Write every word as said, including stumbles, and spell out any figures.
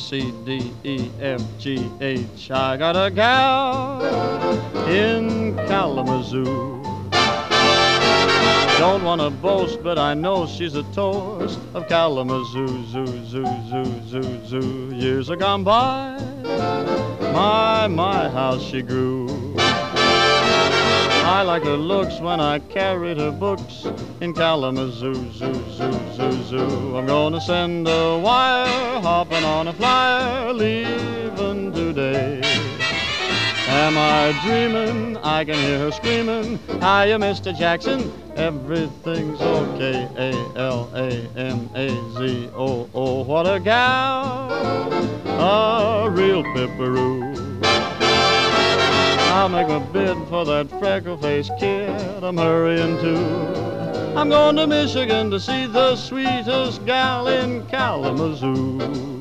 C, D, E, F, G, H. I got a gal in Kalamazoo. Don't want to boast, but I know she's a toast of Kalamazoo, zoo, zoo, zoo, zoo, zoo. Years are gone by, my, my, how she grew. I like her looks when I carried her books in Kalamazoo, zoo, zoo, zoo, zoo. I'm gonna send a wire, hopping on a flyer, leaving today. Am I dreaming? I can hear her screaming, hiya, Mister Jackson, everything's okay. A L A M A Z O O, what a gal, a real pipperoo. I'll make a bid for that freckle-faced kid I'm hurrying to. I'm going to Michigan to see the sweetest gal in Kalamazoo.